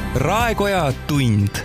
Raekoja tund.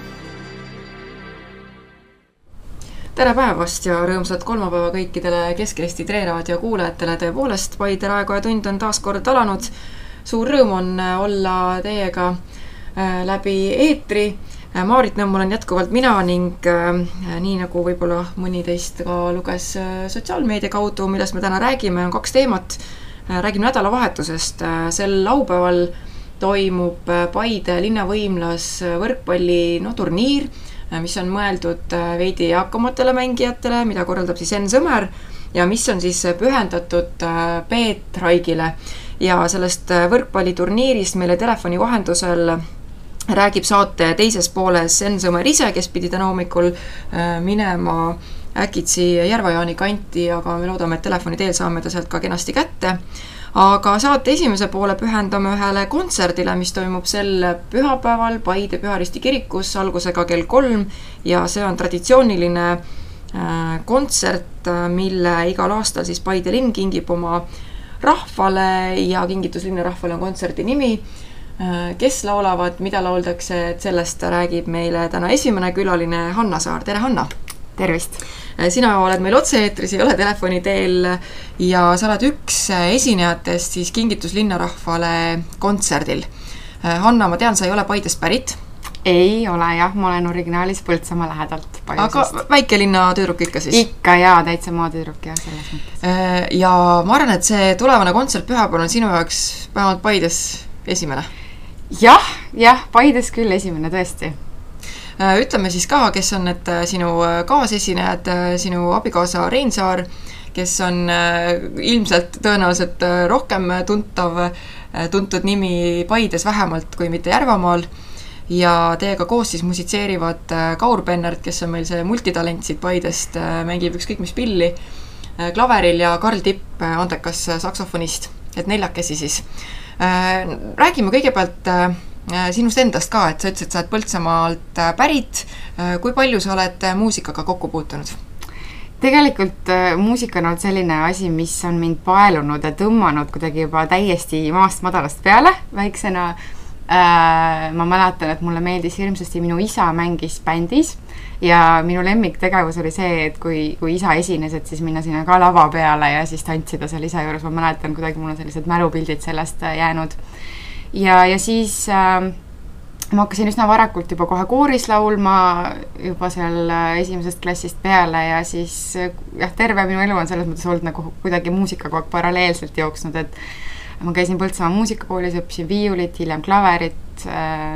Tere päevast ja rõõmsat kolmapäeva kõikidele Kesk-Eesti Tre-raadio kuulajatele. Tõepoolest, Paide Raekoja tund on taas kord alanud. Suur rõõm on olla teiega läbi eetri. Maarit Nõmmul on jätkuvalt mina ning nii nagu võib-olla mõni teist ka luges sotsiaalmeedia kaudu, millest me täna räägime, on kaks teemat. Räägime nädalavahetusest. Sel laupäeval toimub Paide linnavõimlas võrkpalli turniir, mis on mõeldud veidi eakamatele mängijatele, mida korraldab siis Enn Sõmer ja mis on siis pühendatud Peet Raigile. Ja sellest võrkpalliturniirist meile telefoni vahendusel räägib saate teises pooles Enn Sõmer ise, kes pidi täna hommikul minema äkitsi Järva-Jaani kanti, aga me loodame, et telefoni teel saame ta sealt ka kenasti kätte. Aga saate esimese poole pühendame ühele kontserdile, mis toimub sel pühapäeval Paide Püharisti kirikus algusega kell 3 ja see on traditsiooniline kontsert, mille igal aastal siis Paide linn kingib oma rahvale ja kingituslinna rahvale on kontserdi nimi. Kes laulavad, mida lauldakse, et sellest räägib meile täna esimene külaline Hanna Saar. Tere, Hanna! Tervist! Sina oled meil otse-eetris, ei ole telefoni teel ja sa oled üks esinejatest siis kingituslinna rahvale kontserdil. Hanna, ma tean, sa ei ole Paidest pärit. Ei ole jah, ma olen originaalis Põltsamaa lähedalt Paidusest. Aga väikelinna tüdruk ikka siis? Ikka jaa, täitsa maatüdruk jah, selles mõttes. Ja ma arvan, et see tulevane kontsert pühapäeval on sinu jaoks vähemalt Paides esimene. Jah, Paides küll esimene tõesti. Ütleme siis ka, kes on need sinu kaasesinejad, sinu abikaasa Rein Saar, kes on ilmselt tõenäoliselt rohkem tuntud nimi Paides vähemalt kui mitte Järvamaal. Ja teiega koos siis musitseerivad Kaur Pennert, kes on meil see multitalent siit Paidest, mängib ükskõik mis pilli klaveril ja Karl Tipp, andekas saksofonist, et neljakesi siis. Räägime kõigepealt sinust endast ka, et sa ütlesid, et sa oled Põltsamaalt pärit. Kui palju sa oled muusikaga kokku puutunud? Tegelikult muusika on olnud selline asi, mis on mind paelunud ja tõmmanud kuidagi juba täiesti maast madalast peale väiksena. Ma mäletan, et mulle meeldis hirmsasti, minu isa mängis bändis ja minu lemmiktegevus oli see, et kui isa esines, et siis minna sinna ka lava peale ja siis tantsida seal isa juures. Ma mäletan, kuidagi mul on sellised mälupildid sellest jäänud. Ja siis ma hakkasin üsna varakult juba kohe kooris laulma, juba seal esimesest klassist peale ja siis terve minu elu on selles mõttes olnud nagu kuidagi muusikaga paralleelselt jooksnud, et ma käisin Põltsamaa muusikakoolis, õppisin viiulit, hiljem klaverit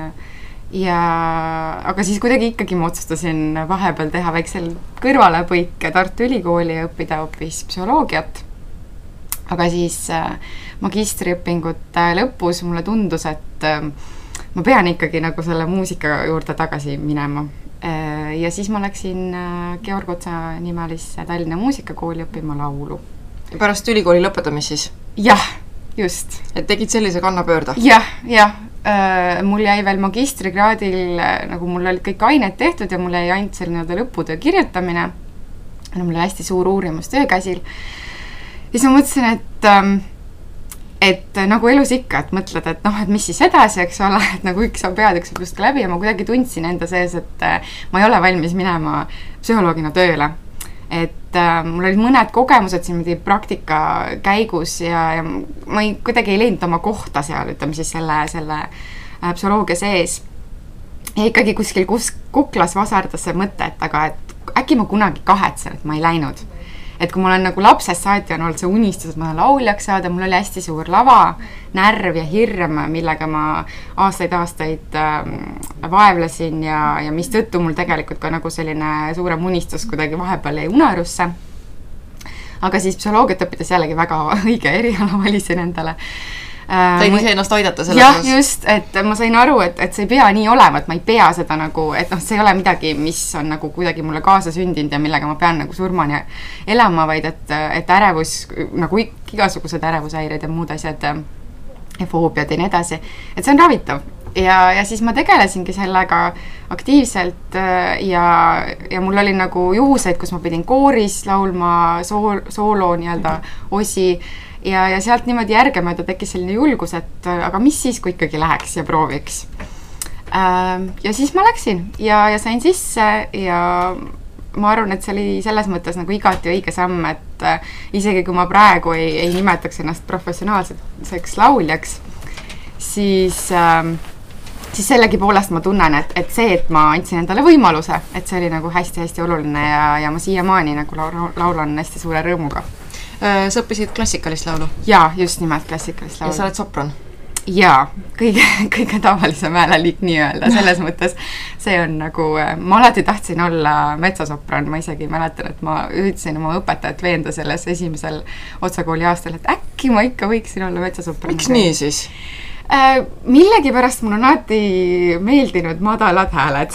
aga siis kuidagi ikkagi ma otsustasin vahepeal teha väiksel kõrvalepõike Tartu Ülikooli ja õppida hoopis psühholoogiat. Aga siis magistriõpingute lõpus mulle tundus, et ma pean ikkagi nagu selle muusika juurde tagasi minema. Ja siis ma läksin Georg Otsa nimelisse Tallinna muusikakooli õppima laulu. Pärast ülikooli lõpetamist siis? Jah, just. Et tegid sellise kannapöörda? Jah. Mul jäi veel magistrikraadil, nagu mul olid kõik ained tehtud ja mul jäi ainult selline lõputöö kirjutamine. Mul oli hästi suur uurimustöö käsil. Ja siis ma mõtlesin, et nagu elus ikka, et mõtled, et mis siis edasi, eks ole, et nagu üks sa pead, üks just läbi ja ma kuidagi tundsin enda sees, et ma ei ole valmis minema psühholoogina tööle. Et mul olid mõned kogemused siin praktika käigus ja ma kuidagi ei leidnud oma kohta seal, ütleme siis selle psühholoogia sees. Ja ikkagi kuskil kuklas vasardas see mõte, et aga äkki ma kunagi kahetsen, et ma ei läinud. Et kui mul on nagu lapsest saati on olnud see unistus, et ma lauljaks saada, mul oli hästi suur lava, närv ja hirm, millega ma aastaid vaevlesin ja mis tõttu mul tegelikult ka nagu selline suurem unistus kuidagi vahepeal jäi unarusse. Aga siis psühholoogiat õppides jällegi väga õige eriala valisin endale. Sain ise ennast aidata selles jah, just, et ma sain aru, et see ei pea nii olema, et ma ei pea seda nagu, et see ei ole midagi, mis on nagu kuidagi mulle kaasa sündinud ja millega ma pean nagu surmani elama, vaid et ärevus, nagu igasugused ärevushäired ja muud asjad ja foobiad ja nii edasi, et see on ravitav. Ja siis ma tegelesingi sellega aktiivselt ja mul oli nagu juhuseid, kus ma pidin kooris laulma soolo nii-öelda osi ja sealt niimoodi järgemööda tekkis selline julgus, et aga mis siis, kui ikkagi läheks ja prooviks. Ja siis ma läksin ja sain sisse ja ma arvan, et see oli selles mõttes nagu igati õige samm, et isegi kui ma praegu ei nimetaks ennast professionaalseks lauljaks, siis sellegipoolest ma tunnen, et see, et ma andsin endale võimaluse, et see oli nagu hästi-hästi oluline ja ma siiamaani nagu laulan hästi suure rõõmuga. Sa õppisid klassikalist laulu? Jaa, just nimelt klassikalist laulu. Ja sa oled sopran? Jaa, kõige tavalisem hääleliik nii öelda, selles mõttes see on nagu, ma alati tahtsin olla metsasopran, ma isegi mäletan, et ma üritasin oma õpetajat veenda selles esimesel otsakooli aastal, et äkki ma ikka võiksin olla metsasopran. Miks nii siis? Millegipärast mul on alati meeldinud madalad hääled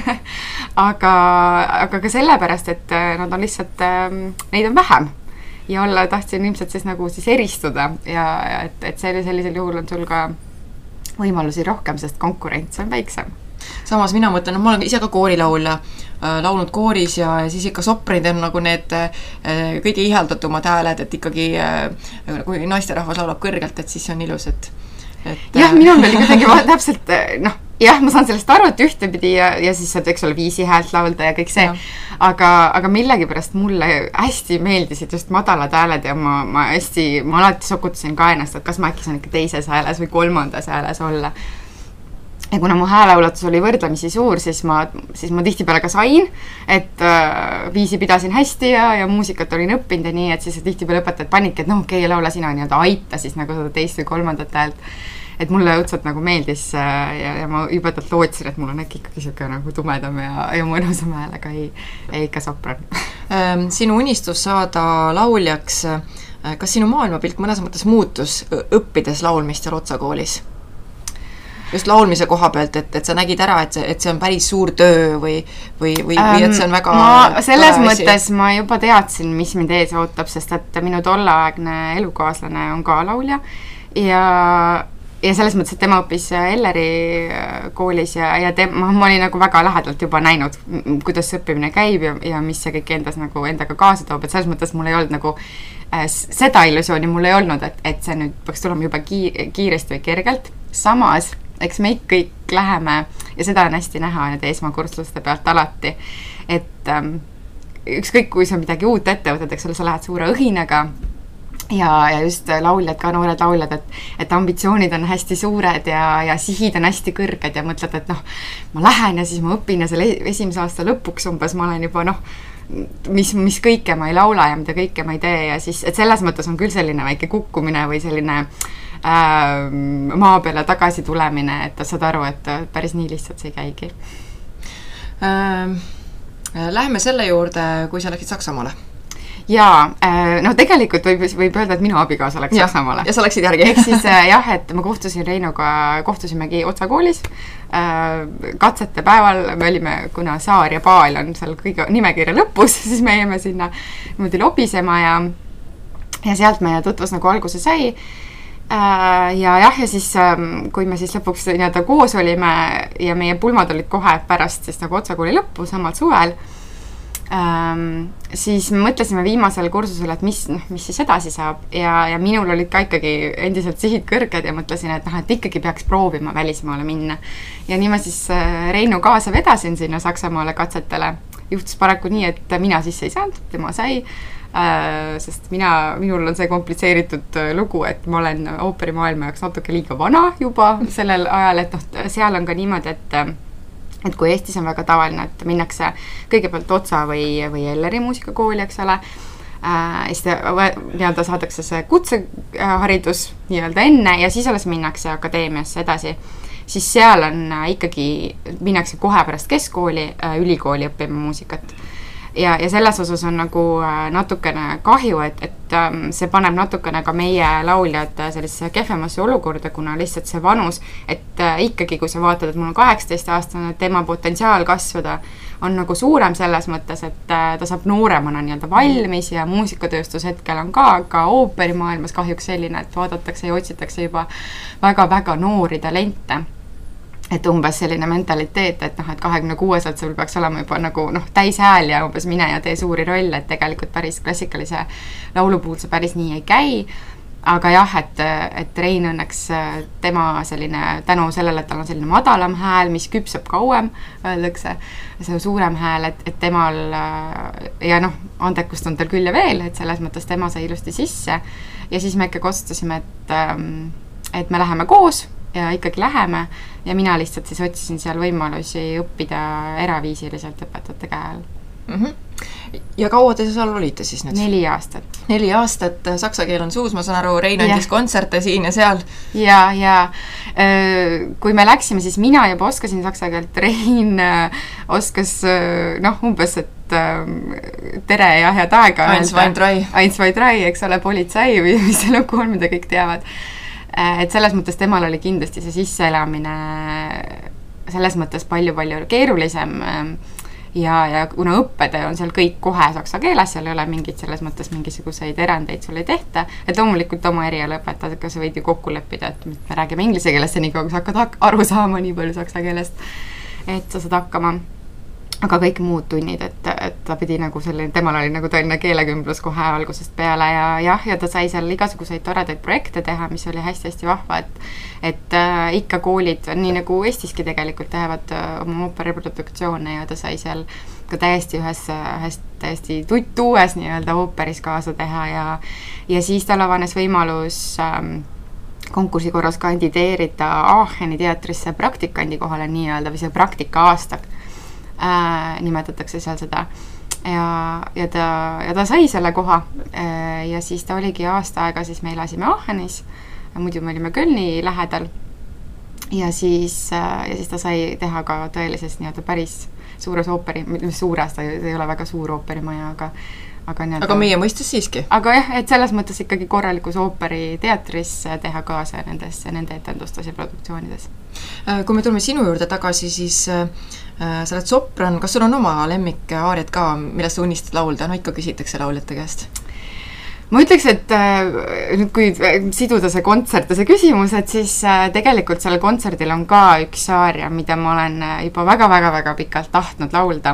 aga ka sellepärast, et nad on lihtsalt, neid on vähem ja tahtsin ilmselt siis eristuda ja et sellisel juhul on sul ka võimalusi rohkem, sest konkurents on väiksem. Samas mina mõtlen, ma olen ise ka koorilaulja, laulnud kooris ja siis ikka sopranid on nagu need kõige ihaldatumad hääled, et ikkagi kui naisterahvas laulab kõrgelt, et siis on ilus, et jah, minul oli kuidagi täpselt, jah, ma saan sellest aru, et ühtepidi ja siis saad, eks ole, viisi häält laulda ja kõik see, aga millegipärast mulle hästi meeldisid just madalad hääled ja ma alati sokutasin ka ennast, et kas ma äkki saan ikka teises hääles või kolmandas hääles olla. Ja kuna mu hääleulatus oli võrdlemisi suur, siis ma tihtipeale ka sain, et viisi pidasin hästi ja muusikat olin õppinud ja nii, et siis tihtipeale õpetajad panidki, et okei, laula sina nii-öelda aita siis nagu seda teist või kolmandat häält. Et mulle õudselt nagu meeldis ja ma juba lootsin, et mul on ikkagi siuke nagu tumedam ja mõnusam häälega ei ikka sopran. Sinu unistus saada lauljaks, kas sinu maailmapilt mõnes mõttes muutus õppides laulmist seal otsakoolis? Just laulmise koha pealt, et sa nägid ära, et see on päris suur töö või et see on väga selles mõttes ma juba teadsin, mis mind ees ootab, sest et minu tolleaegne elukaaslane on ka laulja ja selles mõttes, et tema õppis Elleri koolis ja ma olin nagu väga lähedalt juba näinud, kuidas see õppimine käib ja mis see kõik endaga kaasa toob, et selles mõttes mul ei olnud nagu seda illusiooni mul ei olnud, et see nüüd peaks tulema juba kiiresti või kergelt. Samas, eks me kõik läheme ja seda on hästi näha need esmakursluste pealt alati, et ükskõik kui sa midagi uut ette võtad, eks ole, sa lähed suure õhinaga ja just lauljad, ka noored lauljad, et ambitsioonid on hästi suured ja sihid on hästi kõrged ja mõtled, et ma lähen ja siis ma õpin ja selle esimese aasta lõpuks umbes ma olen juba mis kõike ma ei laula ja mida kõike ma ei tee ja siis, et selles mõttes on küll selline väike kukkumine või selline maa peale tagasi tulemine, et saad aru, et päris nii lihtsalt see ei käigi. Läheme selle juurde, kui sa läksid Saksamaale. Jaa, tegelikult võib öelda, et minu abikaasa läks Saksamaale. Ja sa läksid järgi. Ehk siis jah, et ma kohtusin Reinuga, kohtusimegi otsakoolis. Katsete päeval me olime, kuna Saar ja Paal on seal kõige nimekirja lõpus, siis me jäime sinna niimoodi lobisema ja sealt meie tutvus nagu alguse sai. Ja siis, kui me siis lõpuks nii-öelda koos olime ja meie pulmad olid kohe pärast siis nagu otsakooli lõppu samal suvel, siis me mõtlesime viimasel kursusel, et mis siis edasi saab ja minul olid ka ikkagi endiselt sihid kõrged ja mõtlesin, et ikkagi peaks proovima välismaale minna. Ja nii ma siis Reinu kaasa vedasin sinna Saksamaale katsetele. Juhtus paraku nii, et mina sisse ei saanud, tema sai, sest minul on see komplitseeritud lugu, et ma olen ooperimaailma jaoks natuke liiga vana juba sellel ajal, et seal on ka niimoodi, et kui Eestis on väga tavaline, et minnakse kõigepealt Otsa või Elleri muusikakooli, eks ole, siis nii-öelda saadakse see kutseharidus nii-öelda enne ja siis alles minnakse akadeemiasse edasi, siis seal on ikkagi, minnakse kohe pärast keskkooli, ülikooli õppima muusikat. Ja selles osas on nagu natukene kahju, et see paneb natukene ka meie lauljad sellisesse kehvemasse olukorda, kuna lihtsalt see vanus, et ikkagi kui sa vaatad, et mul on 18-aastane, tema potentsiaal kasvada on nagu suurem selles mõttes, et ta saab nooremana nii-öelda valmis ja muusikatööstus hetkel on ka ooperimaailmas kahjuks selline, et vaadatakse ja otsitakse juba väga-väga noori talente. Et umbes selline mentaliteet, et 26-selt sul peaks olema juba nagu täis hääl ja umbes mine ja tee suuri rolle, et tegelikult päris klassikalise laulu puhul see päris nii ei käi. aga jah, et Rein õnneks tema selline, tänu sellele, et tal on selline madalam hääl, mis küpseb kauem, öeldakse, see suurem hääl, et temal ja noh, andekust on tal küll ja veel, et selles mõttes tema sai ilusti sisse ja siis me ikkagi otsustasime, et me läheme koos ja ikkagi läheme ja mina lihtsalt siis otsisin seal võimalusi õppida eraviisiliselt õpetajate käe all. Ja kaua te seal olite siis nüüd? 4 aastat. 4 aastat, saksa keel on suus, ma saan aru, Rein andis kontserte siin ja seal. Ja kui me läksime, siis mina juba oskasin saksa keelt, Rein oskas umbes, et tere ja head aega. Eins, zwei, drei, eks ole, politsei või mis see lugu on, mida kõik teavad. Et selles mõttes temal oli kindlasti see sisseelamine selles mõttes palju-palju keerulisem ja kuna õppetöö on seal kõik kohe saksa keeles, seal ei ole selles mõttes mingisuguseid erandeid sul ei tehta, et loomulikult oma erialaõpetajatega sa võid ju kokku leppida, et me räägime inglise keelest ja nii kaua, kui sa hakkad aru saama nii palju saksa keelest, et sa saad hakkama. Aga kõik muud tunnid, et ta pidi nagu selline, temal oli nagu tõeline keelekümblus kohe algusest peale ja ta sai seal igasuguseid toredaid projekte teha, mis oli hästi-hästi vahva, et ikka koolid, nii nagu Eestiski tegelikult teevad oma ooperiproduktsioone ja ta sai seal ka täiesti ühes täiesti tuttuues nii-öelda ooperis kaasa teha ja siis tal avanes võimalus konkursi korras kandideerida Aacheni teatrisse praktikandi kohale nii-öelda või see praktika aastak. Nimetatakse seal seda ja ta sai selle koha ja siis ta oligi aasta aega, siis me elasime Aachenis, muidu me olime Kölni lähedal ja siis ta sai teha ka tõelises nii-öelda päris suures ooperi, suures, ta ei ole väga suur ooperimaja, aga meie mõistes siiski. Aga jah, et selles mõttes ikkagi korralikus ooperiteatris teha kaasa nende etendustes ja produktsioonides. Kui me tuleme sinu juurde tagasi, siis sa oled sopran, kas sul on oma lemmikaariad ka, millest sa unistad laulda? No ikka küsitakse lauljate käest. Ma ütleks, et nüüd kui siduda see kontsert ja see küsimus, et siis tegelikult sellel kontserdil on ka üks aaria, mida ma olen juba väga-väga-väga pikalt tahtnud laulda.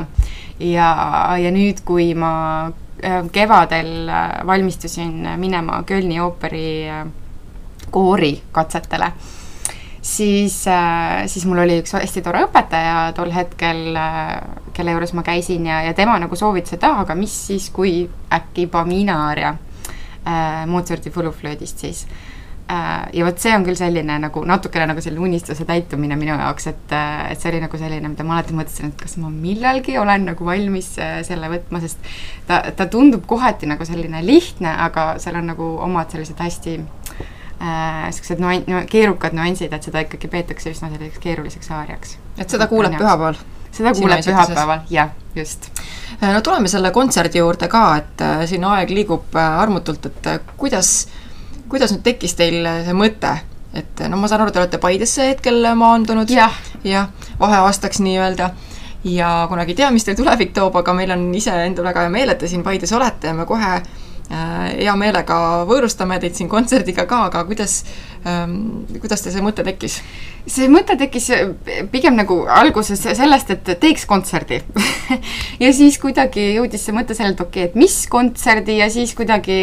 Ja nüüd, kui ma kevadel valmistusin minema Kölni ooperi koori katsetele, siis mul oli üks hästi tore õpetaja tol hetkel, kelle juures ma käisin ja tema nagu soovitas, et aga mis siis, kui äkki Pamina aaria Mozarti Fuluflöödist siis. Ja võt see on küll selline nagu natukene nagu selline unistuse täitumine minu jaoks, et see oli nagu selline, mida ma alati mõtlesin, et kas ma millalgi olen nagu valmis selle võtma, sest ta tundub kohati nagu selline lihtne, aga seal on nagu omad sellised hästi sellised keerukad nüansid, et seda ikkagi peetakse üsna selliseks keeruliseks aariaks. Et seda kuuleb pühapäeval? Seda kuuleb pühapäeval, jah, just. No tuleme selle kontserdi juurde ka, et siin aeg liigub armutult, et kuidas nüüd tekkis teil see mõte? Et no ma saan aru, te olete Paidesse hetkel maandunud ja vaheaastaks nii-öelda ja kunagi tea, mis teil tulevik toob, aga meil on ise endal väga hea meel, et te siin Paides olete ja me kohe hea meelega võõrustame teid siin kontserdiga ka, aga kuidas te see mõte tekkis? See mõte tekkis pigem nagu alguses sellest, et teeks kontserdi ja siis kuidagi jõudis see mõte sellelt, et mis kontserdi ja siis kuidagi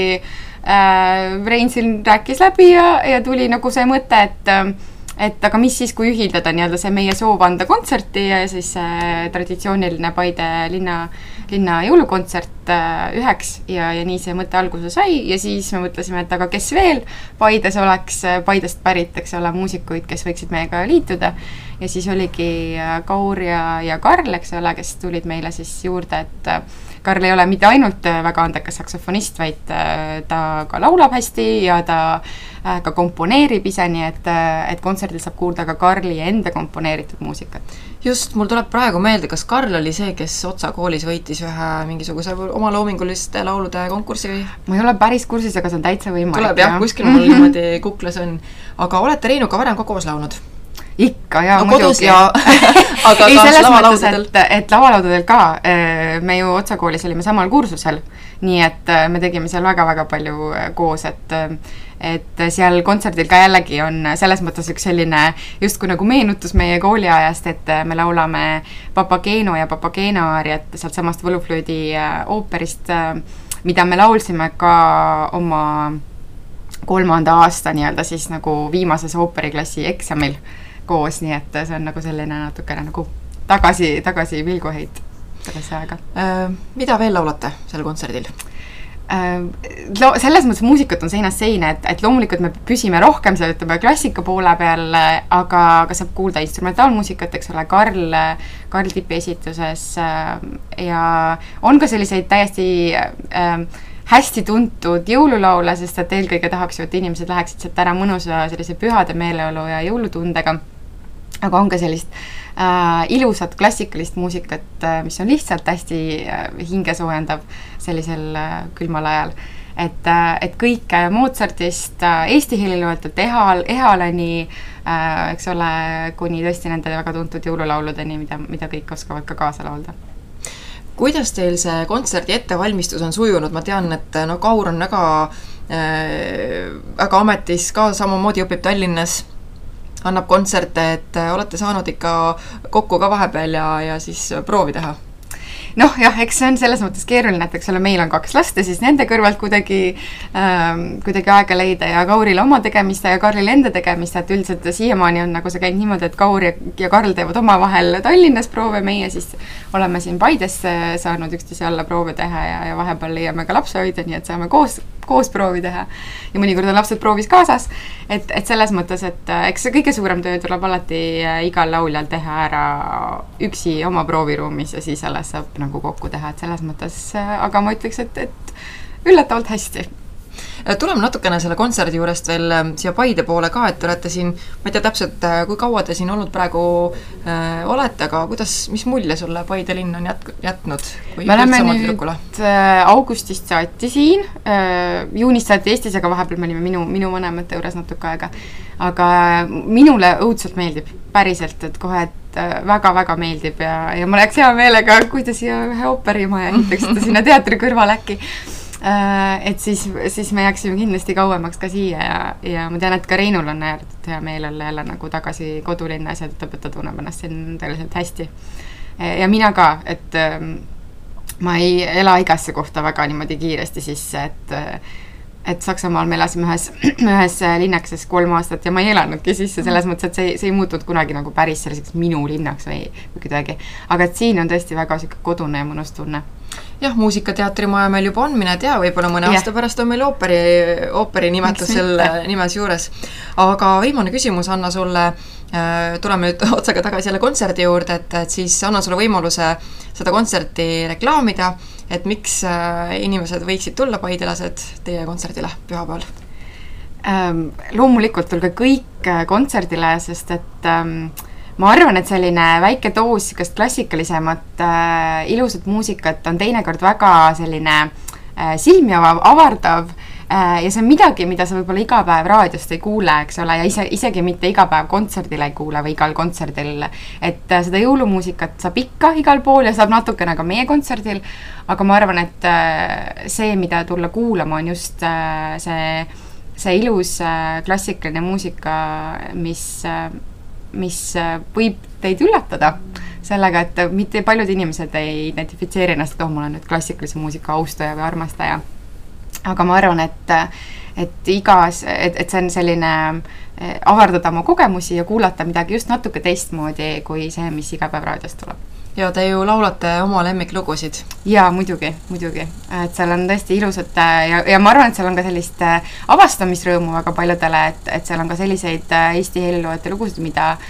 Rein siin rääkis läbi ja tuli nagu see mõte, et aga mis siis, kui ühildada nii-öelda see meie soov anda kontserti ja siis traditsiooniline Paide linna jõulukontsert üheks ja nii see mõte alguse sai ja siis me mõtlesime, et aga kes veel Paides oleks, Paidest pärit, eks ole, muusikuid, kes võiksid meiega liituda ja siis oligi Kaur ja Karl, eks ole, kes tulid meile siis juurde, et Karl ei ole mitte ainult väga andekas saksofonist, vaid ta ka laulab hästi ja ta ka komponeerib ise, nii et kontserdil saab kuulda ka Karli enda komponeeritud muusikat. Just, mul tuleb praegu meelde, kas Karl oli see, kes Otsa koolis võitis ühe mingisuguse oma loominguliste laulude konkursi või? Ma ei ole päris kursis, aga see on täitsa võimalik. Tuleb jah, kuskil mul niimoodi kuklas on. Aga olete Reinuga varem ka koos laulnud? Ikka, jaa, no, muidugi. Aga ei, selles mõttes, et lavalaudadel ka, me ju Otsa koolis olime samal kursusel, nii et me tegime seal väga-väga palju koos, et seal kontserdil ka jällegi on selles mõttes üks selline justkui nagu meenutus meie kooliajast, et me laulame Papageno ja Papagena aariat sealt samast Võluflöödi ooperist, mida me laulsime ka oma 3. aasta nii-öelda siis nagu viimases ooperiklassi eksamil koos, nii et see on nagu selline natukene nagu tagasi pilguheit sellesse aega. Mida veel laulate sel kontserdil? Selles mõttes muusikat on seinast seina, et loomulikult me püsime rohkem seal, ütleme, klassika poole peal, aga saab kuulda instrumentaalmuusikat, eks ole, Karl Tipi esituses ja on ka selliseid täiesti hästi tuntud jõululaule, sest et eelkõige tahaks ju, et inimesed läheksid sealt ära mõnusa sellise pühade meeleolu ja jõulutundega, aga on ka sellist ilusat klassikalist muusikat, mis on lihtsalt hästi hinge soojendav sellisel külmal ajal. Et kõik Mozartist Eesti heliloojatelt Ehalani, eks ole, kuni tõesti nende väga tuntud jõululauludeni, mida kõik oskavad ka kaasa laulda. Kuidas teil see kontserdi ettevalmistus on sujunud? Ma tean, et Kaur on väga ametis ka, samamoodi õpib Tallinnas, annab kontserte, et olete saanud ikka kokku ka vahepeal ja siis proovi teha? Noh, jah, eks see on selles mõttes keeruline, et eks ole, meil on 2 last ja siis nende kõrvalt kuidagi aega leida ja Kauril oma tegemist ja Karlil enda tegemist, et üldiselt siiamaani on nagu see käinud niimoodi, et Kaur ja Karl teevad oma vahel Tallinnas proove, meie siis oleme siin Paides saanud üksteise alla proove teha ja vahepeal leiame ka lapsehoidja, nii et saame koos proovi teha ja mõnikord on lapsed proovis kaasas, et selles mõttes, et eks see kõige suurem töö tuleb alati igal lauljal teha ära üksi oma prooviruumis ja siis alles saab nagu kokku teha, et selles mõttes, aga ma ütleks, et üllatavalt hästi. Tuleme natukene selle kontserdi juurest veel siia Paide poole ka, et te olete siin, ma ei tea täpselt, kui kaua te siin olnud praegu olete, aga mis mulje sulle Paide linn on jätnud? Me oleme nüüd augustist saati siin, juunist saati Eestis, aga vahepeal me olime minu vanemate juures natuke aega. Aga minule õudselt meeldib, päriselt, et kohe, et väga-väga meeldib ja ma oleks hea meelega, kui te siia ühe ooperimaja ehitaksite sinna teatri kõrval äkki. Et siis me jääksime kindlasti kauemaks ka siia ja ma tean, et ka Reinul on ääretult hea meel olla jälle nagu tagasi kodulinnas ja ütleb, et ta tunneb ennast siin tõeliselt hästi. Ja mina ka, et ma ei ela igasse kohta väga niimoodi kiiresti sisse, et Saksamaal me elasime ühes linnakeses 3 aastat ja ma ei elanudki sisse selles mõttes, et see ei muutunud kunagi nagu päris selliseks minu linnaks või kuidagi. Aga et siin on tõesti väga kodune ja mõnus tunne. Jah, muusikateatrimaja meil juba on, mine tea, võib-olla mõne aasta pärast on meil ooperi nimetus selle nimes juures. Aga viimane küsimus, Anna, sulle, tuleme nüüd otsaga tagasi jälle kontserdi juurde, et siis anna sulle võimaluse seda kontserti reklaamida, et miks inimesed võiksid tulla paidelased teie kontserdile pühapäeval? Loomulikult tulge kõik kontserdile, sest et ma arvan, et selline väike doos klassikalisemat ilusat muusikat on teinekord väga selline silmi avardav ja see on midagi, mida sa võib-olla iga päev raadiost ei kuule, eks ole, ja isegi mitte iga päev kontserdil ei kuule või igal kontserdil, et seda jõulumuusikat saab ikka igal pool ja saab natukene ka meie kontserdil, aga ma arvan, et see, mida tulla kuulama, on just see ilus klassikaline muusika, mis võib teid üllatada sellega, et mitte paljud inimesed ei identifitseeri ennast, et ma olen nüüd klassikalise muusika austaja või armastaja. Aga ma arvan, et see on selline avardada oma kogemusi ja kuulata midagi just natuke teistmoodi kui see, mis iga päev raadiost tuleb. Ja te ju laulate oma lemmiklugusid. Jaa, muidugi. Et seal on tõesti ilusad ja ma arvan, et seal on ka sellist avastamisrõõmu väga paljudele, et seal on ka selliseid Eesti heliloojate lugusid,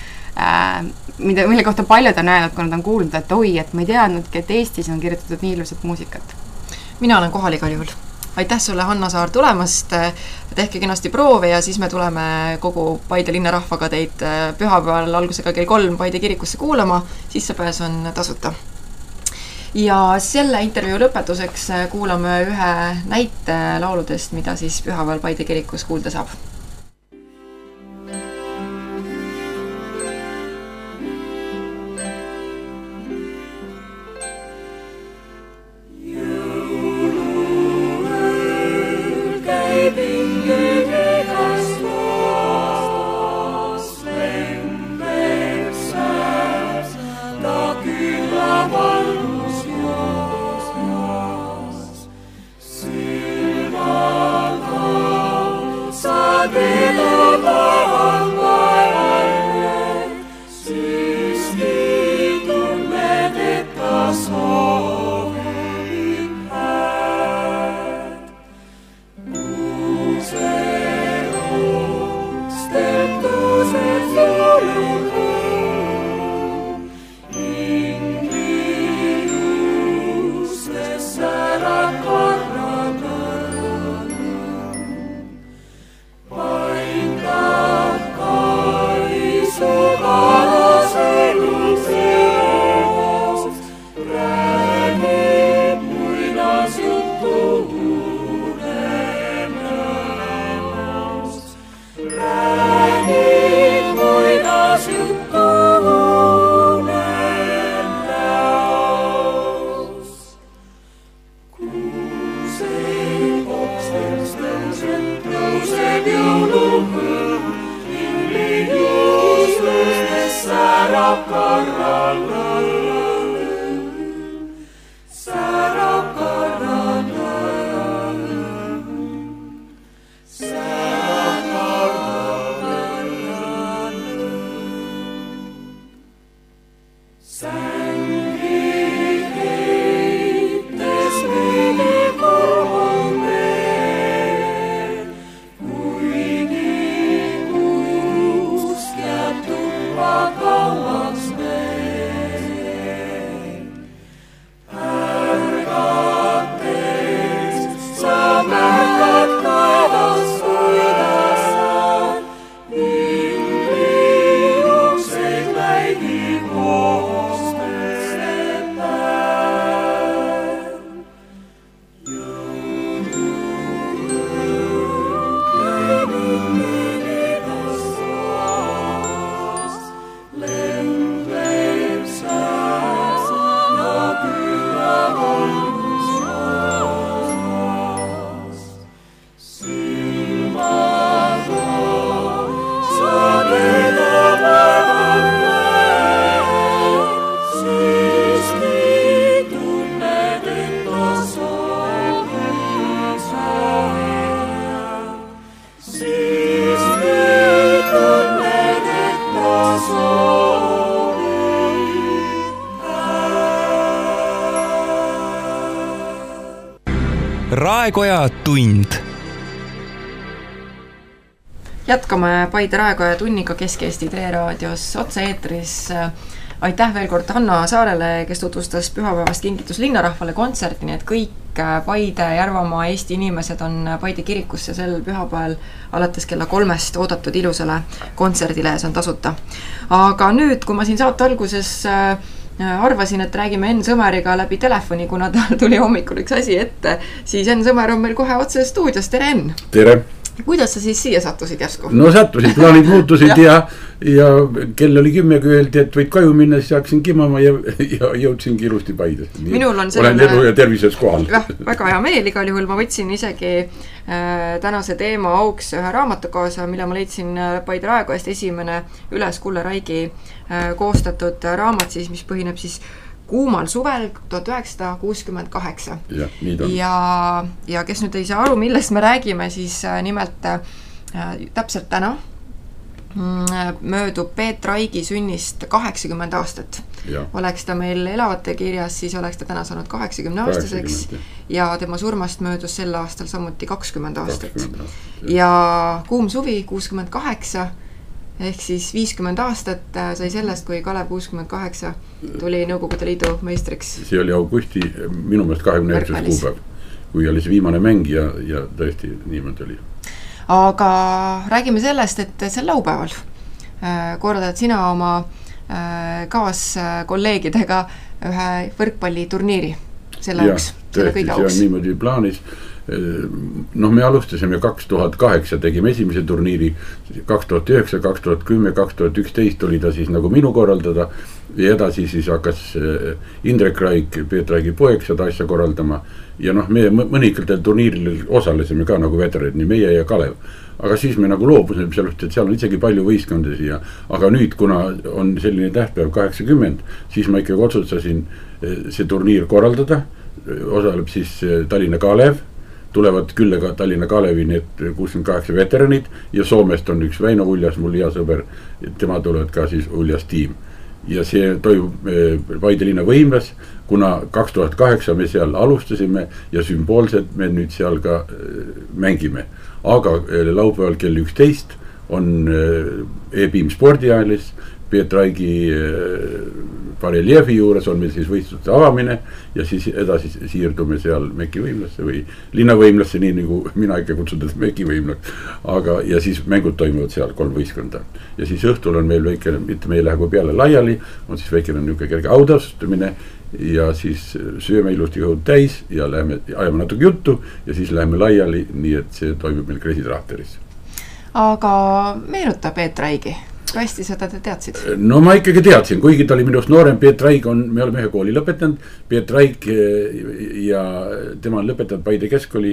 mille kohta paljud on öelnud, kui nad on kuulnud, et oi, et ma ei teadnudki, et Eestis on kirjutatud nii ilusat muusikat. Mina olen kohal igal juhul. Aitäh sulle, Hanna Saar, tulemast. Tehke kenasti proove ja siis me tuleme kogu Paide linnarahvaga teid pühapäeval algusega kell 3 Paide kirikusse kuulama. Sissepääs on tasuta. Ja selle intervjuu lõpetuseks kuulame ühe näite lauludest, mida siis pühapäeval Paide kirikus kuulda saab. Raekoja tund. Jätkame Paide Raekoja tunniga Kesk-Eesti Treeraadios otse-eetris. Aitäh veel kord Hanna Saarele, kes tutvustas pühapäevast kingitus linnarahvale kontserti, nii et kõik Paide, Järvamaa, Eesti inimesed on Paide kirikusse sel pühapäeval alates kella 3 oodatud ilusale kontserdile, see on tasuta. Aga nüüd, kui ma siin saate alguses arvasin, et räägime Enn Sõmeriga läbi telefoni, kuna tal tuli hommikul üks asi ette, siis Enn Sõmer on meil kohe otse stuudios. Tere, Enn! Tere! Kuidas sa siis siia sattusid järsku? No sattusid, plaanid muutusid ja kell oli 10, kui öeldi, et võid koju minna, siis hakkasin kimama ja jõudsingi ilusti Paide. Olen edu ja tervises kohal. Väga hea meel, igal juhul ma võtsin isegi tänase teema auks ühe raamatu kaasa, mille ma leidsin Paide Raekojast, esimene Üles Kulle Raigi koostatud raamat, siis, mis põhineb siis kuumal suvel 1968. Ja kes nüüd ei saa aru, millest me räägime, siis nimelt täpselt täna möödub Peet Raigi sünnist 80 aastat. Ja. Oleks ta meil elavate kirjas, siis oleks ta täna saanud 80-aastaseks ja tema surmast möödus sel aastal samuti 20 aastat. Ja kuum suvi 68 ehk siis 50 aastat sai sellest, kui Kalev 68 tuli Nõukogude Liidu meistriks. See oli augusti, minu meelest 29. kuupäev, kui oli see viimane mäng ja tõesti niimoodi oli. Aga räägime sellest, et sel laupäeval korraldad sina oma kaaskolleegidega ühe võrkpalliturniiri selle auks, selle kõige auks. See on niimoodi plaanis. Me alustasime 2008, tegime esimese turniiri, 2009, 2010, 2011 oli ta siis nagu minu korraldada ja edasi siis hakkas Indrek Raik, Peet Raigi poeg seda asja korraldama ja me mõnikatel turniiril osalesime ka nagu veterid, nii meie ja Kalev. Aga siis me nagu loobusime sellest, et seal on isegi palju võistkondasi aga nüüd, kuna on selline tähtpäev 80, siis ma ikkagi otsustasin see turniir korraldada, osaleb siis Tallinna Kalev, tulevad küll ka Tallinna Kalevi need 68 veteranid ja Soomest on üks Väino Uljas, mul hea sõber, tema tulevad ka siis Uljas tiim. Ja see toimub Paide linna võimlas, kuna 2008 me seal alustasime ja sümboolselt me nüüd seal ka mängime. Aga laupäeval kell 11 on E-Beam spordiajalis, Peet Raigi bareljeefi juures on meil siis võistluste avamine ja siis edasi siirdume seal Meki võimlasse või linnavõimlasse, nii nagu mina ikka kutsun Meki võimlaks. Ja siis mängud toimuvad seal 3 võistkonda. Ja siis õhtul on meil väike, mitte meil läheb peale laiali, on siis väike kerge audastumine ja siis sööme ilusti õhud täis ja ajame natuke juttu ja siis läheme laiali, nii et see toimub meil Kresitrahteris. Aga meenuta Peet Raigi? Kui hästi seda te teadsid? No ma ikkagi teadsin, kuigi ta oli minust noorem, Peet Raig me oleme ühe kooli lõpetanud, Peet Raig ja tema on lõpetanud Paide keskkooli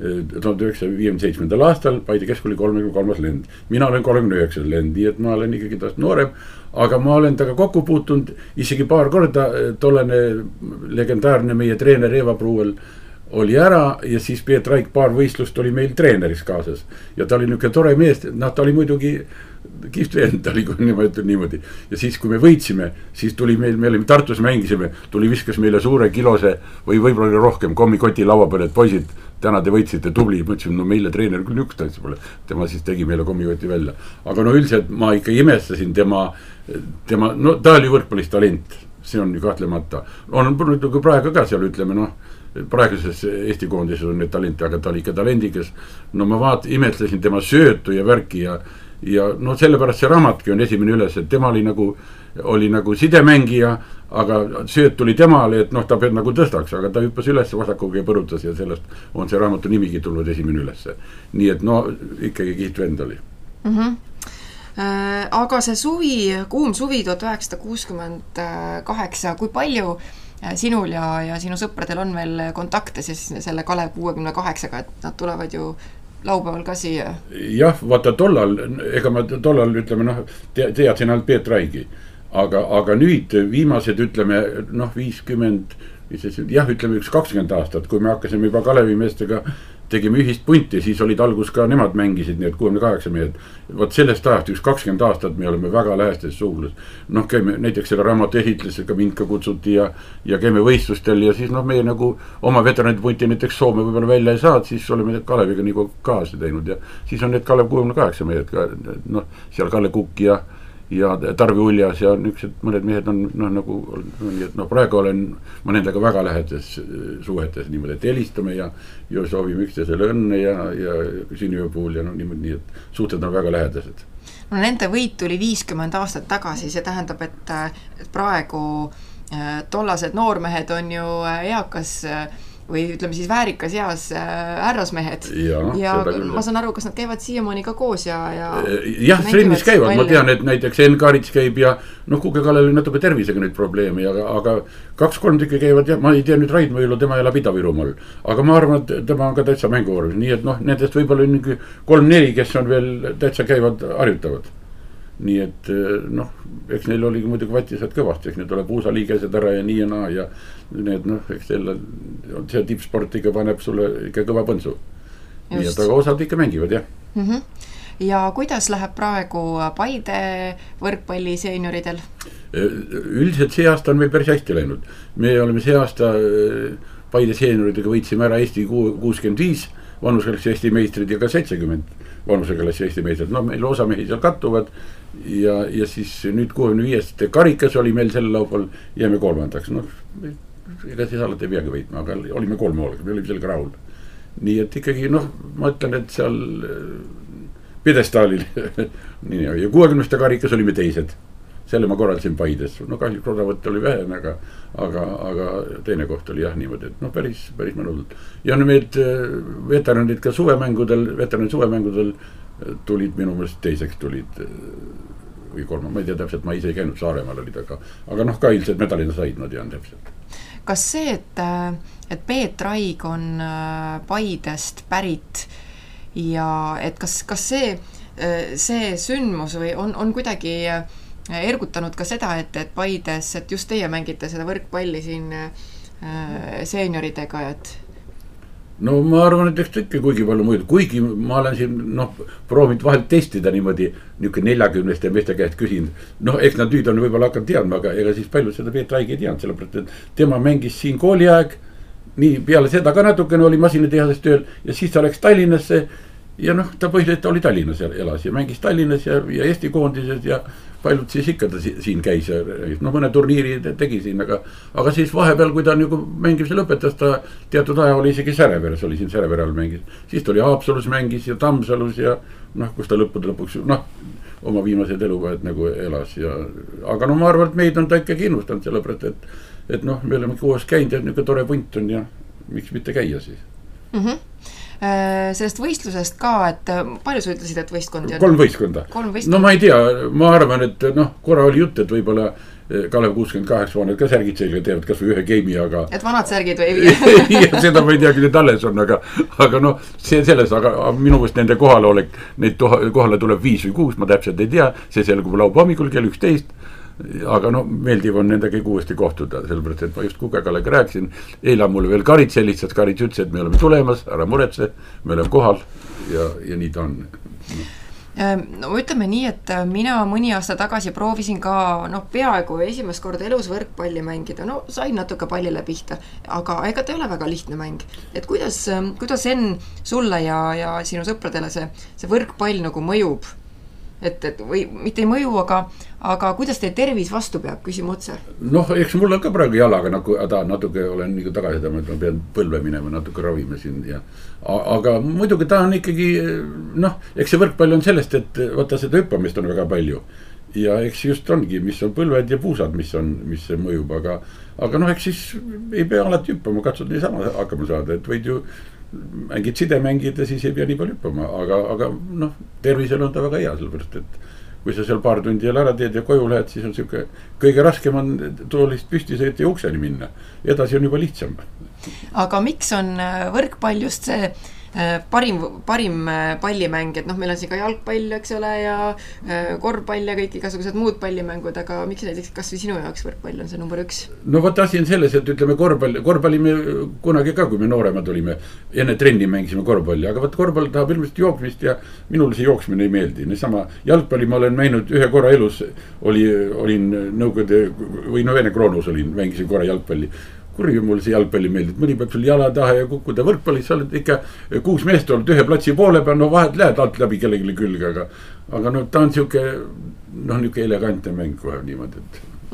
1957. aastal Paide Keskkooli 33. lend. Mina olen 39. lend, nii et ma olen ikkagi tast noorem, aga ma olen taga kokku puutunud isegi paar korda. Tollane legendaarne meie treener Eva Pruuel oli ära ja siis Peet Raik paar võistlust oli meil treeneriks kaasas. Ja ta oli niisugune tore mees, ta oli muidugi kihvt vend, ta oli niimoodi. Ja siis kui me võitsime, siis tuli me olime Tartus mängisime, tuli viskas meile suure kilose või võib-olla rohkem kommikoti laua peale, et poisid, täna te võitsite tubli. Mõtlesin, no meile treener küll üks tassi pole. Tema siis tegi meile kommikoti välja. Aga no üldiselt ma ikka imestasin tema, no ta oli võrkpallis talent. See on ju kahtlemata. On praegu ka seal ütleme, praeguses Eesti koondises on need talenti, aga ta oli ikka talendikas. No ma imetlesin tema söötu ja värki ja no sellepärast see raamatki on esimene üles, et tema oli nagu sidemängija, aga sööt tuli temale, et ta peab nagu tõstaks, aga ta hüppas üles vasakuga ja põrutas ja sellest on see raamatu nimigi tulnud esimene ülesse. Nii et ikkagi kiht vend oli. Aga see kuum suvi 1968, kui palju sinul ja sinu sõpradel on veel kontakte siis selle Kalev 68-ga, et nad tulevad ju laupäeval ka siia? Jah, vaata tollal, ega ma tollal ütleme, teadsin ainult Peet Raigi, aga nüüd viimased ütleme 50, jah, ütleme 20 aastat, kui me hakkasime juba Kalevi meestega tegime ühist punti, siis olid algus ka nemad mängisid, need 68 mehed. Vot sellest ajast 20 aastat me oleme väga lähestes suhles. Käime näiteks selle raamatu esitluses ka mind ka kutsuti ja käime võistlustel ja siis meie nagu oma veteranide punti näiteks Soome võib-olla välja ei saad, siis oleme Kaleviga nagu kaasa teinud ja siis on need Kalev 68 mehed ka, seal Kalle Kukk ja Tarvi Uljas ja mõned mehed on nagu, praegu olen ma nendega väga lähetes suhetes niimoodi, et helistame ja soovime üksteisele õnne ja sünnipäeva puhul ja niimoodi, nii et suhted on väga lähedased. Nende võit tuli 50 aastat tagasi, see tähendab, et praegu tollased noormehed on ju eakas või ütleme siis väärikas eas härrasmehed. Ja ma saan aru, kas nad käivad siiamaani ka koos jah, trennis käivad, ma tean, et näiteks Enn Karits käib ja Kuke Kallel oli natuke tervisega nüüd probleemi, aga 2-3 tükki käivad ja ma ei tea nüüd Raidmõilu, tema elab Ida-Virumaal, aga ma arvan, et tema on ka täitsa mänguvormis, nii et nendest võib-olla 3-4, kes on veel täitsa käivad, harjutavad. Nii et eks neil oli muidugi vatised kõvasti, eks need ole puusaliigesed ära ja nii ja naa ja need eks see tippsport ikka paneb sulle ikka kõva põnsu. Nii et aga osad ikka mängivad, jah. Ja kuidas läheb praegu Paide võrkpalli seenioridel? Üldiselt see aasta on meil päris hästi läinud. Me oleme see aasta Paide seenioridega võitsime ära Eesti 65 vanuseklassi Eesti meistrid ja ka 70 vanuseklassi Eesti meistrid. Meil osa mehi seal kattuvad ja siis nüüd 65 karikas oli meil sel laupal, jääme 3. Ega siis alati ei peagi võitma, aga olime 3 hoolega, me olime sellega rahul. Nii et ikkagi, ma ütlen, et seal pidestaalil ja 60 karikas olime teised. Selle ma korraldasin Paides. Kahjuks rodavõtt oli vähem, aga teine koht oli jah niimoodi, et päris mõnudelt. Ja need veteranid ka suvemängudel tulid minu meelest teiseks tulid või 3, ma ei tea täpselt, ma ise ei käinud Saaremaal olid, aga ka ilmselt medalina said, ma tean täpselt. Kas see, et Peet Raig on Paidest pärit ja et kas see sündmus või on kuidagi ergutanud ka seda, et Paides, et just teie mängite seda võrkpalli siin seenioridega, et ma arvan, et eks ikka kuigi palju muidu, kuigi ma olen siin proovinud vahelt testida niimoodi 40 meeste käest küsin, eks nad nüüd on võib-olla hakanud teadma, aga ega siis palju seda Peet Raig ei teadnud, sellepärast, et tema mängis siin kooliaeg, nii peale seda ka natukene oli masinatehasest tööl ja siis ta läks Tallinnasse ja ta põhiliselt oli Tallinnas elas ja mängis Tallinnas ja Eesti koondises ja paljud siis ikka ta siin käis ja mõne turniiri tegi siin, aga siis vahepeal, kui ta mängimise lõpetas, ta teatud aja oli isegi Säreveres, oli siin Särevere all mängis, siis ta oli Haapsalus mängis ja Tammsalus ja kus ta lõpuks oma viimased elupäevad elas ja aga ma arvan, et meid on ta ikkagi innustanud sellepärast, et me oleme koos käinud ja tore punt on ja miks mitte käia siis. sellest võistlusest ka, et palju sa ütlesid, et võistkondi on? 3 võistkonda. No ma ei tea, ma arvan, et korra oli jutt, et võib-olla Kalev 68 vanad ka särgid selga teevad kas või ühe game'i, aga... Et vanad särgid või? Ja seda ma ei tea, kui need alles on, aga see selles, aga minu mõist nende kohalolek, neid kohale tuleb 5 või 6, ma täpselt ei tea, see selgub laupäeva hommikul kell 11, aga meeldiv on nendega uuesti kohtuda, sellepärast, et ma just Kukekalega rääkisin, eile mulle veel Karit sellistas, Karit ütles, et me oleme tulemas, ära muretse, me oleme kohal ja nii ta on. No ütleme nii, et mina mõni aasta tagasi proovisin ka peaaegu esimest korda elus võrkpalli mängida, sain natuke pallile pihta, aga ega ta ei ole väga lihtne mäng. Et kuidas Enn sulle ja sinu sõpradele see võrkpall nagu mõjub? Et või mitte ei mõju, aga kuidas teie tervis vastu peab, küsime otse? Eks mul on ka praegu jalaga natuke olen nagu tagasi tõmmanud, et ma pean põlve minema, natuke ravime siin aga muidugi ta on ikkagi eks see võrkpall on sellest, et vaata seda hüppamist on väga palju ja eks just ongi, mis on põlved ja puusad, mis see mõjub, aga eks siis ei pea alati hüppama, katsud niisama hakkama saada, et võid ju mängid side mängida, siis ei pea nii palju hüppama, aga tervisel on ta väga hea, sellepärast, et kui sa seal paar tundi jälle ära teed ja koju lähed, siis on siuke, kõige raskem on toolist püsti sõita ja ukseni minna. Edasi on juba lihtsam. Aga miks on võrkpall just see parim pallimäng, et meil on siin ka jalgpall, eks ole, ja korvpall ja kõik igasugused muud pallimängud, aga miks näiteks kas või sinu jaoks võrkpall on see number 1? Vaat asi on selles, et ütleme korvpalli me kunagi ka, kui me nooremad olime, enne trenni mängisime korvpalli, aga vaat korvpall tahab ilmselt jooksmist ja minul see jooksmine ei meeldi. Niisama jalgpalli ma olen mänginud ühe korra elus, olin Nõukogude või Vene Kroonus mängisin korra jalgpalli. Kuri mul see jalgpalli meeldib, mõni peab sul jala taha ja kukkuda võrkpallis, sa oled ikka 6 meest olnud ühe platsi poole peal, vahet lähed alt läbi kellelegi külge, aga ta on siuke elegantne mäng kohe niimoodi,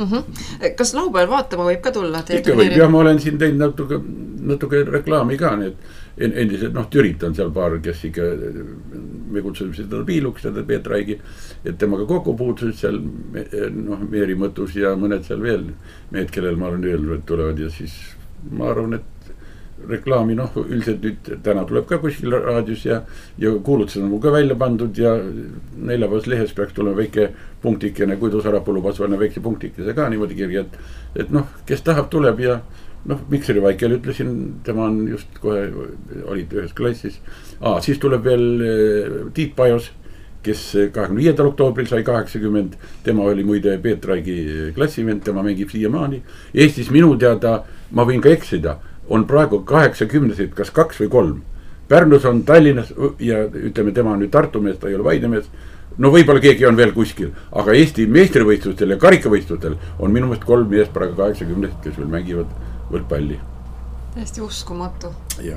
et Kas laupäeval vaatama võib ka tulla? Ikka võib, ma olen siin teinud natuke reklaami ka, endiselt Türit on seal paar, kes ikka me kutsusime seda Piiluks, seda Peetraigi, et temaga kokku puutusid seal Meeri Mõtus ja mõned seal veel mehed, kellel ma olen öelnud, et tulevad ja siis ma arvan, et reklaami üldiselt nüüd täna tuleb ka kuskil raadios ja kuulutused on mul ka välja pandud ja neljapäevas lehes peaks tulema väike punktikene, Guido Sarapuu lubas võrna väikse punktikese ka niimoodi kirja, et kes tahab tuleb ja Mikseri Vaikel ütlesin, tema on just kohe olid ühes klassis. Siis tuleb veel Tiit Pajos, kes 25. oktoobril sai 80, tema oli muide Peetraigi klassivend, tema mängib siiamaani. Eestis minu teada, ma võin ka eksida, on praegu 80-sid, kas 2 või 3. Pärnus on Tallinnas ja ütleme, tema on nüüd Tartu mees, ta ei ole Vaide mees. Võib-olla keegi on veel kuskil, aga Eesti meistrivõistlustel ja karikavõistlustel on minu mõist 3 meest praegu 80-sid, kes veel mängivad võrkpalli. Täiesti uskumatu.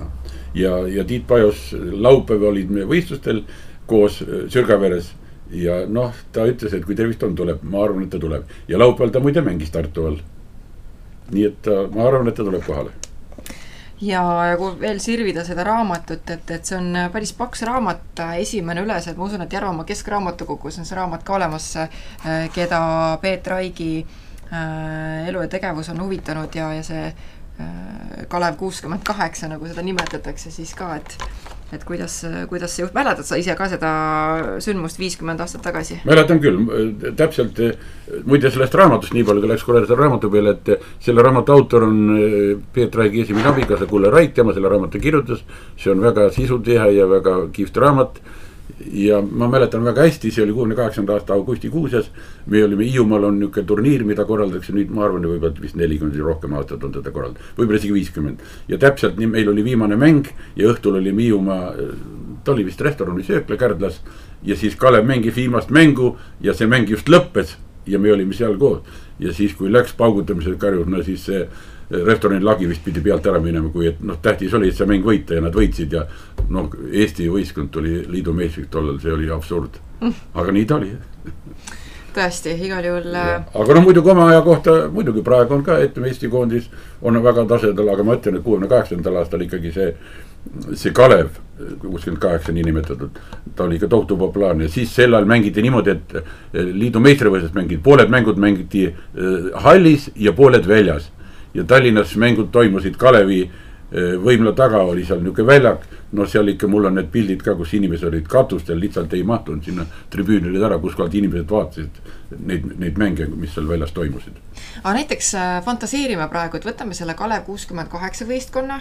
Ja Tiit Pajos laupäev olid me võistlustel koos Sürgaveres ja ta ütles, et kui tervist on, tuleb, ma arvan, et ta tuleb. Ja laupäeval ta muide mängis Tartuval. Nii et ma arvan, et ta tuleb kohale. Ja kui veel sirvida seda raamatut, et see on päris paks raamat, esimene üles, et ma usun, et Järvamaa Keskraamatukogus on see raamat ka olemas, keda Peet Raigi elu ja tegevus on huvitanud ja see Kalev 68, nagu seda nimetatakse siis ka, et kuidas see juht, mäletad sa ise ka seda sündmust 50 aastat tagasi? Mäletan küll, täpselt, muide sellest raamatust nii palju, kui läks korra selle raamatu peale, et selle raamatu autor on Peet Raigi esimene abikaasa Kulle Rait, tema selle raamatu kirjutas, see on väga sisutehe ja väga kihvt raamat ja ma mäletan väga hästi, see oli 68. aasta augustikuuses, me olime Hiiumaal on niisugune turniir, mida korraldatakse nüüd, ma arvan, võib-olla vist 40 rohkem aastat on teda korraldada, võib-olla isegi 50 ja täpselt nii, meil oli viimane mäng ja õhtul oli Hiiumaa, ta oli vist restorani söökla Kärdlas ja siis Kalev mängis viimast mängu ja see mäng just lõppes ja me olime seal koos ja siis kui läks paugutamisel karjus, siis see restorani lagi vist pidi pealt ära minema, kui et tähtis oli, et see mäng võita ja nad võitsid ja Eesti võistkond tuli liidu meistriks tollal, see oli absurd. Aga nii ta oli. Tõesti, igal juhul. Aga muidugi oma aja kohta, muidugi praegu on ka, et Eesti koondis on väga tasedal, aga ma ütlen, et 68. aastal ikkagi see Kalev, 68 nii nimetatud, ta oli ikka tohutu populaarne ja siis sel ajal mängiti niimoodi, et liidu meistrivõistlust mängiti, pooled mängud mängiti hallis ja pooled väljas. Ja Tallinnas mängud toimusid Kalevi võimla taga oli seal niuke väljak, no seal ikka mul on need pildid ka, kus inimesed olid katustel, lihtsalt ei mahtunud sinna tribüünile ära, kus kohalt inimesed vaatasid neid mänge, mis seal väljas toimusid. Aga näiteks fantaseerime praegu, et võtame selle Kalev 68 võistkonna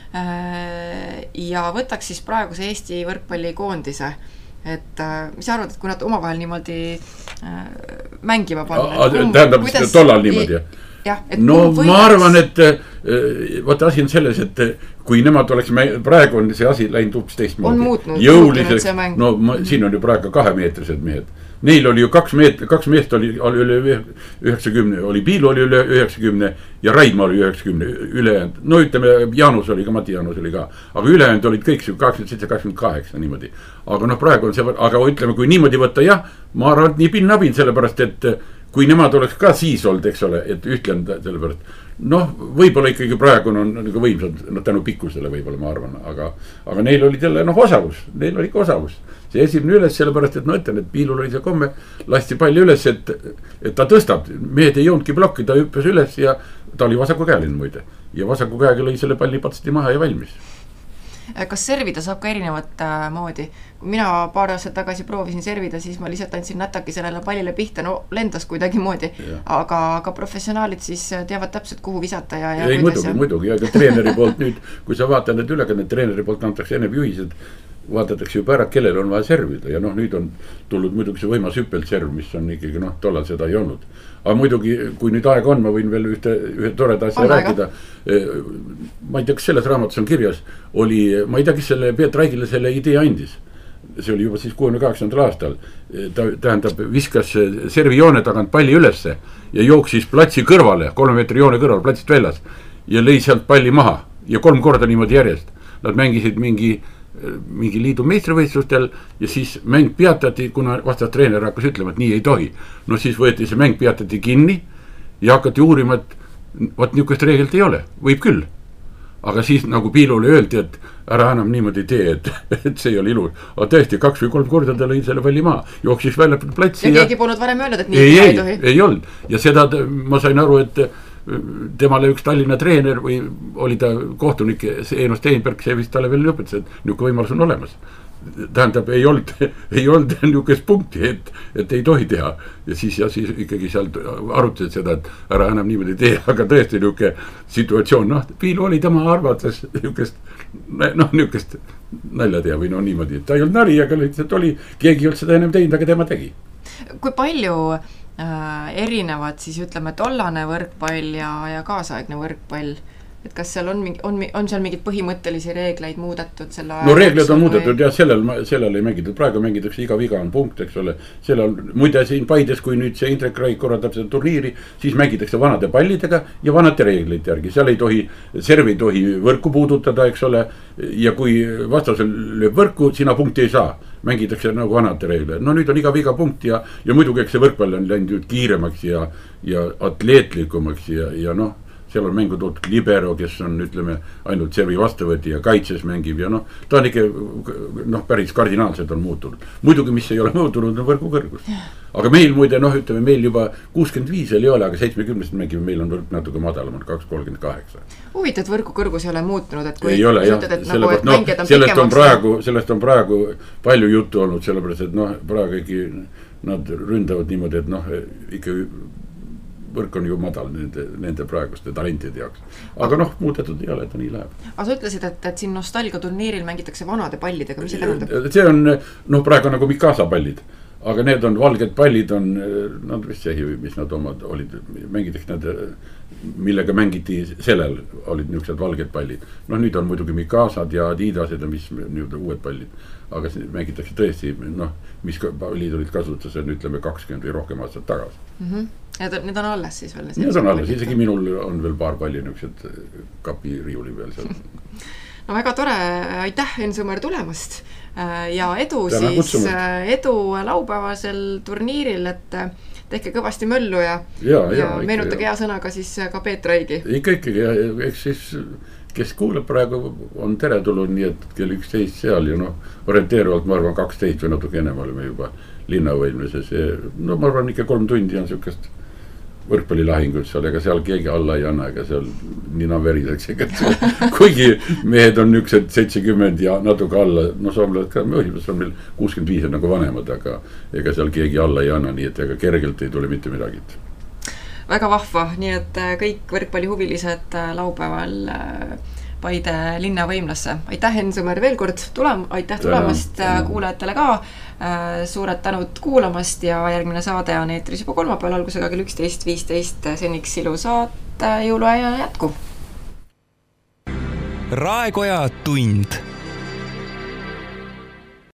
ja võtaks siis praeguse Eesti võrkpallikoondise. Et mis arvad, et kui nad omavahel niimoodi mängima panna? Tähendab, tollal niimoodi, jah? No ma arvan, et vaata asi on selles, et kui nemad oleks, praegu on see asi läinud ups teistmoodi. On muutnud see mäng. No siin on ju praegu 2-meetrised mehed. Neil oli ju 2 meest oli üle 90, oli Piilu oli üle 90 ja Raidma oli 90 ülejäänud. No ütleme, Jaanus oli ka, Mati Jaanus oli ka. Aga ülejäänud olid kõik 27-28 niimoodi. Aga noh, praegu on see, aga ütleme, kui niimoodi võtta, jah, ma arvan, et nii pinnabin, sellepärast, et kui nemad oleks ka siis olnud, eks ole, et ütlen sellepärast, noh, võib-olla ikkagi praegu on nagu võimsad, no tänu pikkusele võib-olla ma arvan, aga neil oli jälle, noh, osavus, neil oli ka osavus. See esimene üles, sellepärast, et ma ütlen, et Piilul oli see komme, lasti palli üles, et ta tõstab, mehed ei joonudki plokki, ta hüppes üles ja ta oli vasaku käelin muide. Ja vasaku käega lõi selle palli patsati maha ja valmis. Kas servida saab ka erinevat moodi? Kui mina paar aastat tagasi proovisin servida, siis ma lihtsalt andsin nätaki sellele pallile pihta, no lendas kuidagi moodi. Aga professionaalid siis teavad täpselt, kuhu visata ja ei, muidugi, aga treeneri poolt nüüd, kui sa vaatad need ülekannet, treeneri poolt antakse ennem juhised, vaadatakse juba ära, kellel on vaja servida ja noh, nüüd on tulnud muidugi see võimas hüppelt serv, mis on ikkagi, noh, tollal seda ei olnud. Aga muidugi, kui nüüd aega on, ma võin veel ühe toreda asja rääkida. Ma ei tea, kas selles raamatus on kirjas, oli, ma ei tea, kes selle Peet Raigile selle idee andis. See oli juba siis 68. aastal. Tähendab, viskas servi joone tagant palli ülesse ja jooksis platsi kõrvale, 3 meetri joone kõrval, platsist väljas ja lõi sealt palli maha ja 3 korda niimoodi järjest. Nad mängisid mingi liidu meistrivõistlustel ja siis mäng peatati, kuna vastas treener hakkas ütlema, et nii ei tohi. No siis võeti see mäng peatati kinni ja hakati uurima, et võt niukest reegelt ei ole, võib küll. Aga siis nagu Piilule öeldi, et ära enam niimoodi tee, et see ei ole ilus. Aga tõesti, 2 või 3 korda ta lõi selle palli maha, jooksis välja platsi. Ja keegi polnud varem öelnud, et nii ei tohi? Ei olnud. Ja seda ma sain aru, et temale üks Tallinna treener või oli ta kohtunik Eino Steinberg, see vist talle veel lõpetas, et niuke võimalus on olemas. Tähendab, ei olnud niukest punkti, et ei tohi teha. Ja siis ikkagi sealt arutasid seda, et ära enam niimoodi tee, aga tõesti niuke situatsioon, noh, Piilu oli tema arvates niukest nalja teha või no niimoodi. Ta ei olnud nari, aga lihtsalt oli, keegi ei olnud seda ennem teinud, aga tema tegi. Kui palju erinevad siis ütleme tollane võrkpall ja kaasaegne võrkpall, et kas seal on seal mingid põhimõttelisi reegleid muudetud selle no reeglid on muudetud ja sellel ei mängitud, praegu mängitakse iga viga on punkt, eks ole, sellel muide siin Paides, kui nüüd see Indrek Raik korraldab seda turniiri, siis mängitakse vanade pallidega ja vanade reeglid järgi, seal ei tohi, serv ei tohi võrku puudutada, eks ole, ja kui vastasel lööb võrku, sina punkti ei saa, mängitakse nagu vanade reeglid, no nüüd on iga viga punkt ja muidugi eks see võrkpall on läinud kiiremaks ja atleetlikumaks ja noh, seal on mängu toodud libero, kes on, ütleme, ainult servi vastuvõti ja kaitses mängib ja noh, ta on ikka, noh, päris kardinaalselt on muutunud. Muidugi, mis ei ole muutunud, on võrgu kõrgus. Aga meil muide, noh, ütleme, meil juba 65 ei ole, aga 70 mängime, meil on võrk natuke madalam, on 238. Huvitav, võrgu kõrgus ei ole muutunud, et kui ei ole, jah, sellest on praegu palju juttu olnud, sellepärast, et noh, praegu ikkagi nad ründavad niimoodi, et noh, ikka võrk on ju madal nende praeguste talentide jaoks. Aga noh, muudetud ei ole, et ta nii läheb. Aga sa ütlesid, et siin nostalgia turniiril mängitakse vanade pallidega, mis see tähendab? See on, noh, praegu nagu Mikasa pallid, aga need on valged pallid, on, nad vist see, mis nad omad olid, mängitakse nad, millega mängiti sellel, olid niisugused valged pallid. Noh, nüüd on muidugi Mikasad ja Adidased ja mis nüüd uued pallid, aga mängitakse tõesti, noh, mis pallid olid kasutuses, ütleme 20 või rohkem aastat tagasi. Ja need on alles siis veel? Need on alles, isegi minul on veel paar palli niisugused kapi riiuli veel seal. No väga tore, aitäh Enn Sõmer tulemast ja edu siis, edu laupäevasel turniiril, et tehke kõvasti möllu ja meenutage hea sõnaga siis ka Peet Raigi. Ikkagi, eks siis, kes kuuleb praegu, on tere tulnud, nii et kell 11 seal ja noh, orienteeruvalt ma arvan 12 või natuke ennem olime juba linnavõimluses. No ma arvan ikka 3 tundi on niisugust võrkpallilahingud seal, ega seal keegi alla ei anna, ega seal nina veriseks, ega kuigi mehed on niisugused 70 ja natuke alla, no soomlased ka, on meil 65 nagu vanemad, aga ega seal keegi alla ei anna, nii et ega kergelt ei tule mitte midagi. Väga vahva, nii et kõik võrkpallihuvilised laupäeval Paide linnavõimlasse. Aitäh, Henn Sõmer, veel kord aitäh tulemast kuulajatele ka. Suured tänud kuulamast ja järgmine saade on eetris juba kolmapäeval algusega kell 11.15. Seniks ilusat jõuluaja jätku. Raekoja tund.